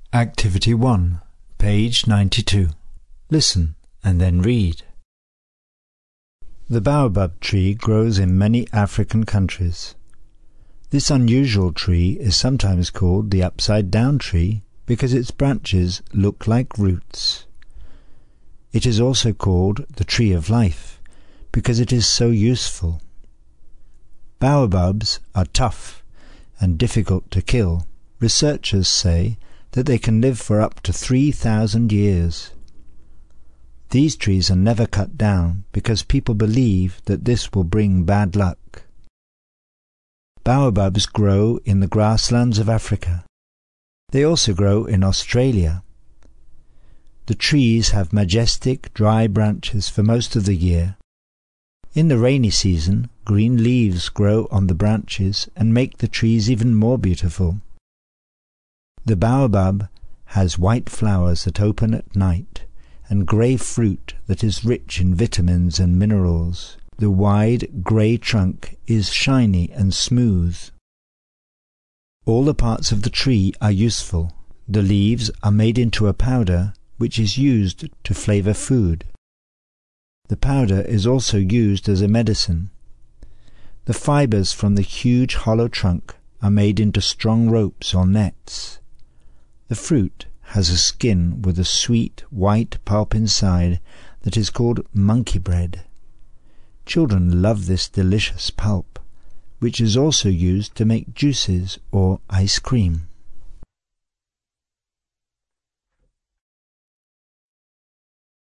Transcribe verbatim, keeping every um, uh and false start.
Activity one, page ninety-two. Listen and then read. The baobab tree grows in many African countries. This unusual tree is sometimes called the upside-down tree because its branches look like roots. It is also called the tree of life because it is so useful. Baobabs are tough and difficult to kill. Researchers say that they can live for up to three thousand years. These trees are never cut down because people believe that this will bring bad luck. Baobabs grow in the grasslands of Africa. They also grow in Australia. The trees have majestic, dry branches for most of the year. In the rainy season, green leaves grow on the branches and make the trees even more beautiful. The baobab has white flowers that open at night and grey fruit that is rich in vitamins and minerals. The wide grey trunk is shiny and smooth. All the parts of the tree are useful. The leaves are made into a powder which is used to flavour food. The powder is also used as a medicine. The fibres from the huge hollow trunk are made into strong ropes or nets. The fruit has a skin with a sweet white pulp inside that is called monkey bread. Children love this delicious pulp, which is also used to make juices or ice cream.